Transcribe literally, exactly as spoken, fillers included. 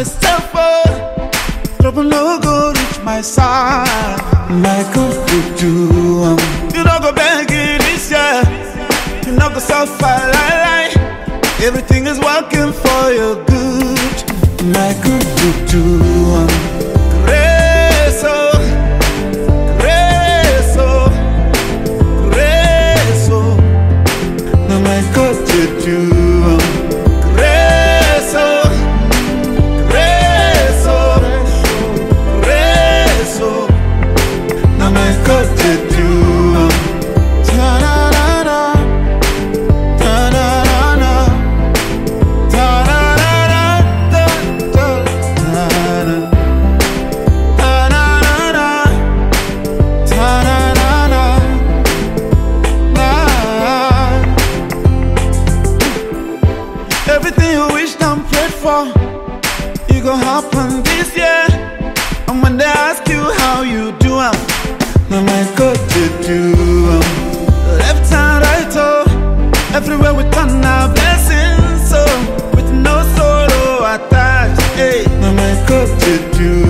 myself, oh, trouble no go reach my side. My God could do, um, you don't go beg it this year. You don't go suffer, lie, lie. Everything is working for your good. My God could do, um, grace, oh, grace, oh, grace, oh. Now my God could do, um, grace, oh, grace, oh, grace, oh. Now my God could do, um, ta-da-da-da, ta-da-da-da, ta-da-da-da, ta-da-da, ta-da-da-da, ta-da-da-da, nah. Everything you wished and prayed for, it gon' happen this year. And when they ask you how you do, um, now my God did do, um, left and right, oh, everywhere we turn our blessings, so with no sorrow attached, hey. Now my God did do,